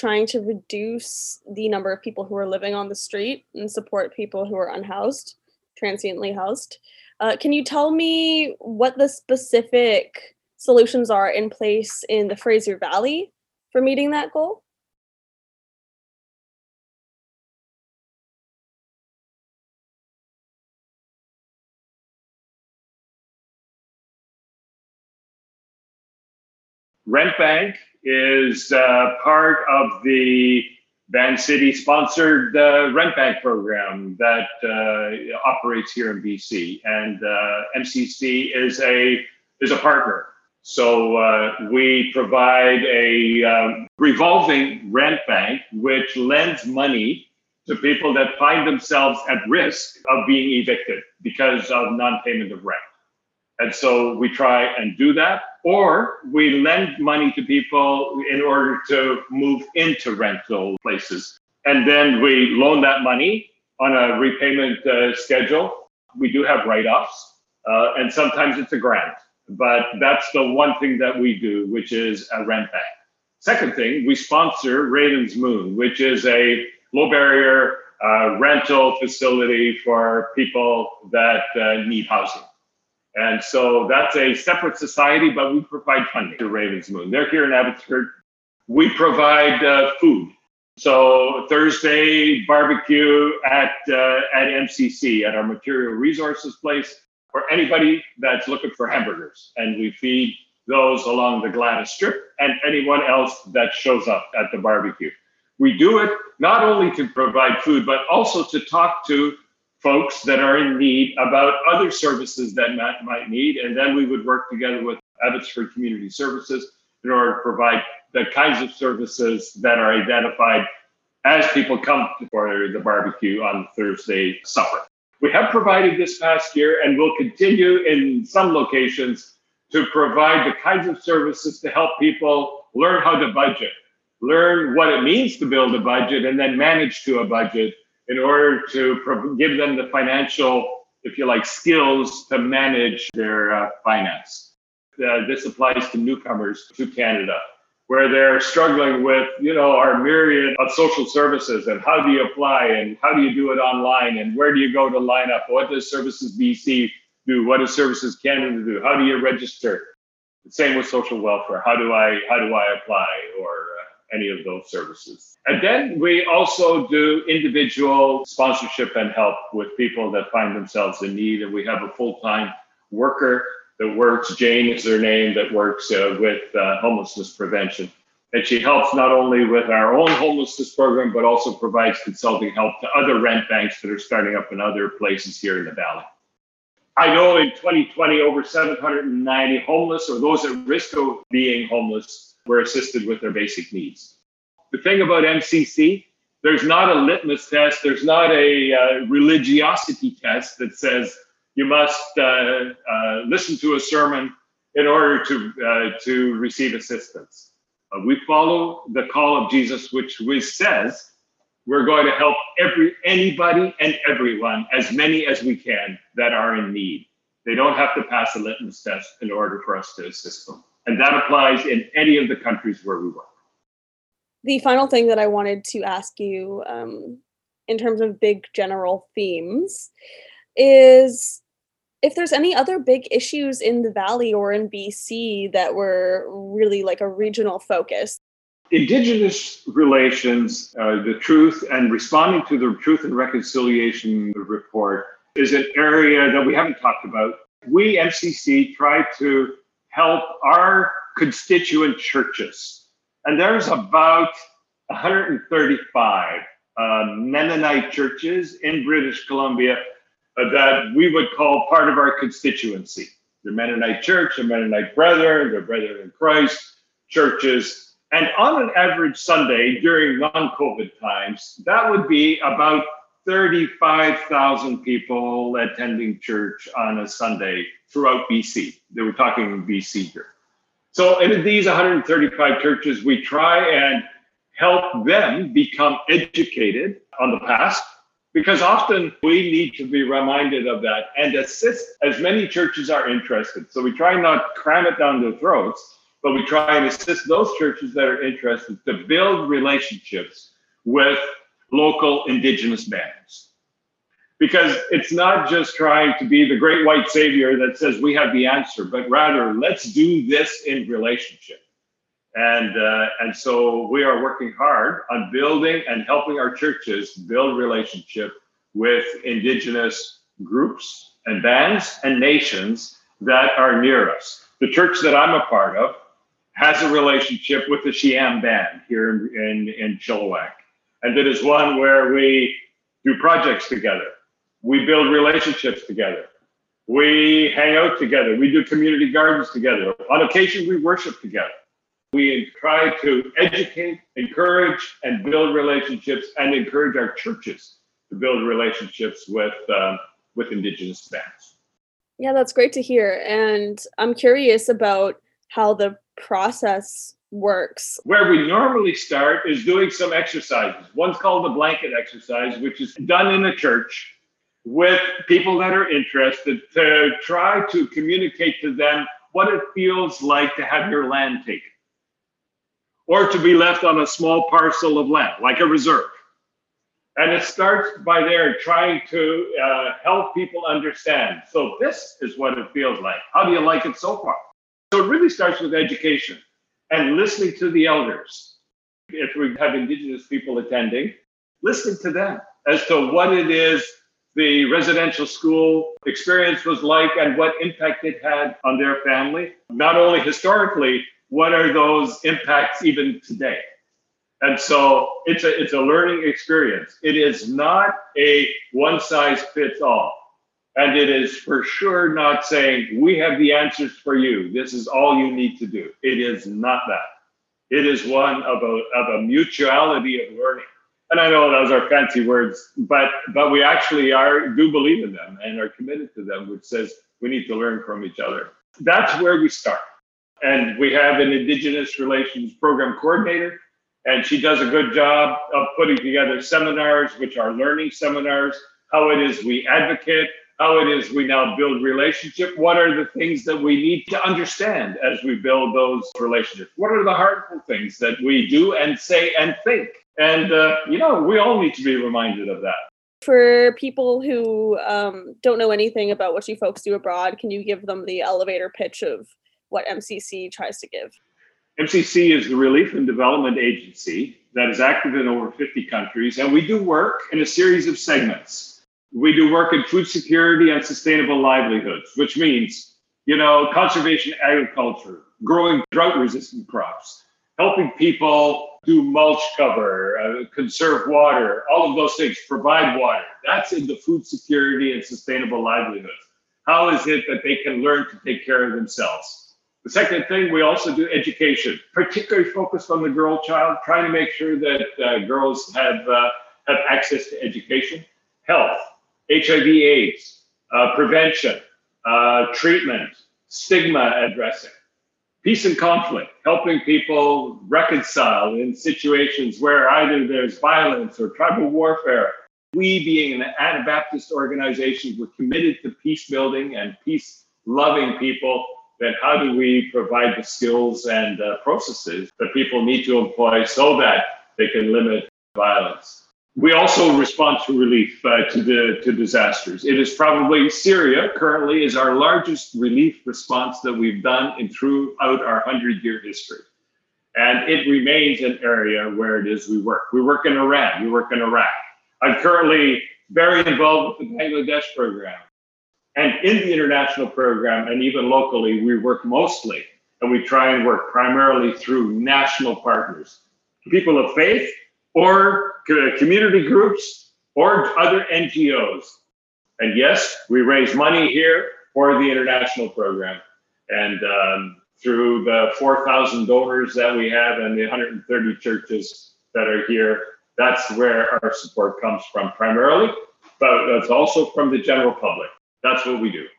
trying to reduce the number of people who are living on the street and support people who are unhoused, transiently housed. Can you tell me what the specific solutions are in place in the Fraser Valley for meeting that goal? Rent Bank is part of the Vancity sponsored Rent Bank program that operates here in BC, and MCC is a partner. So we provide a revolving rent bank which lends money to people that find themselves at risk of being evicted because of non-payment of rent. And so we try and do that, or we lend money to people in order to move into rental places. And then we loan that money on a repayment schedule. We do have write-offs, and sometimes it's a grant. But that's the one thing that we do, which is a rent bank. Second thing, we sponsor Raven's Moon, which is a low barrier rental facility for people that need housing. And so that's a separate society, but we provide funding to Raven's Moon. They're here in Abbotsford. We provide food. So Thursday barbecue at MCC, at our Material Resources place, for anybody that's looking for hamburgers. And we feed those along the Gladys Strip and anyone else that shows up at the barbecue. We do it not only to provide food, but also to talk to folks that are in need about other services that might need. And then we would work together with Abbotsford Community Services in order to provide the kinds of services that are identified as people come for the barbecue on Thursday supper. We have provided this past year and will continue in some locations to provide the kinds of services to help people learn how to budget, learn what it means to build a budget, and then manage to a budget in order to give them the financial, if you like, skills to manage their finance. This applies to newcomers to Canada, where they're struggling with, our myriad of social services and how do you apply and how do you do it online and where do you go to line up? What does Services BC do? What does Services Canada do? How do you register? The same with social welfare. How do I apply, or any of those services? And then we also do individual sponsorship and help with people that find themselves in need. And we have a full-time worker that works, Jane is her name, that works with homelessness prevention. And she helps not only with our own homelessness program, but also provides consulting help to other rent banks that are starting up in other places here in the Valley. I know in 2020, over 790 homeless or those at risk of being homeless were assisted with their basic needs. The thing about MCC, there's not a litmus test, there's not a religiosity test that says you must listen to a sermon in order to receive assistance. We follow the call of Jesus, which says we're going to help anybody and everyone, as many as we can, that are in need. They don't have to pass a litmus test in order for us to assist them. And that applies in any of the countries where we work. The final thing that I wanted to ask you, in terms of big general themes, is if there's any other big issues in the Valley or in BC that were really like a regional focus. Indigenous relations, the truth, and responding to the Truth and Reconciliation report is an area that we haven't talked about. We, MCC, try to help our constituent churches. And there's about 135 Mennonite churches in British Columbia that we would call part of our constituency. The Mennonite Church, the Mennonite Brethren, the Brethren in Christ churches. And on an average Sunday during non-COVID times, that would be about 35,000 people attending church on a Sunday throughout BC. They were talking BC here. So in these 135 churches, we try and help them become educated on the past, because often we need to be reminded of that and assist as many churches are interested. So we try not to cram it down their throats, but we try and assist those churches that are interested to build relationships with local Indigenous bands. Because it's not just trying to be the great white savior that says we have the answer, but rather let's do this in relationship. And so we are working hard on building and helping our churches build relationship with Indigenous groups and bands and nations that are near us. The church that I'm a part of has a relationship with the Shiam band here in Chilliwack. And it is one where we do projects together. We build relationships together. We hang out together. We do community gardens together. On occasion, we worship together. We try to educate, encourage, and build relationships, and encourage our churches to build relationships with Indigenous bands. Yeah, that's great to hear. And I'm curious about how the process works. Where we normally start is doing some exercises. One's called the blanket exercise, which is done in a church with people that are interested to try to communicate to them what it feels like to have your land taken or to be left on a small parcel of land, like a reserve. And it starts by there trying to help people understand. So this is what it feels like. How do you like it so far? So it really starts with education and listening to the elders. If we have Indigenous people attending, listening to them as to what it is the residential school experience was like and what impact it had on their family. Not only historically, what are those impacts even today? And so it's a learning experience. It is not a one size fits all. And it is for sure not saying, we have the answers for you. This is all you need to do. It is not that. It is one of a mutuality of learning. And I know those are fancy words, but we actually do believe in them and are committed to them, which says we need to learn from each other. That's where we start. And we have an Indigenous Relations Program Coordinator, and she does a good job of putting together seminars, which are learning seminars, how it is we advocate, how it is we now build relationship. What are the things that we need to understand as we build those relationships? What are the harmful things that we do and say and think? And, we all need to be reminded of that. For people who don't know anything about what you folks do abroad, can you give them the elevator pitch of what MCC tries to give? MCC is the Relief and Development Agency that is active in over 50 countries, and we do work in a series of segments. We do work in food security and sustainable livelihoods, which means, conservation agriculture, growing drought-resistant crops, helping people do mulch cover, conserve water, all of those things, provide water. That's in the food security and sustainable livelihoods. How is it that they can learn to take care of themselves? The second thing, we also do education, particularly focused on the girl child, trying to make sure that girls have access to education, health, HIV/AIDS, prevention, treatment, stigma addressing, peace and conflict, helping people reconcile in situations where either there's violence or tribal warfare. We, being an Anabaptist organization, we're committed to peace building and peace loving people. Then how do we provide the skills and processes that people need to employ so that they can limit violence? We also respond to relief to disasters. It is probably Syria currently is our largest relief response that we've done throughout our 100-year history. And it remains an area where it is we work. We work in Iran, we work in Iraq. I'm currently very involved with the Bangladesh program. And in the international program and even locally, we work mostly, and we try and work primarily through national partners, people of faith, or community groups, or other NGOs. And yes, we raise money here for the international program. And through the 4,000 donors that we have and the 130 churches that are here, that's where our support comes from primarily, but that's also from the general public. That's what we do.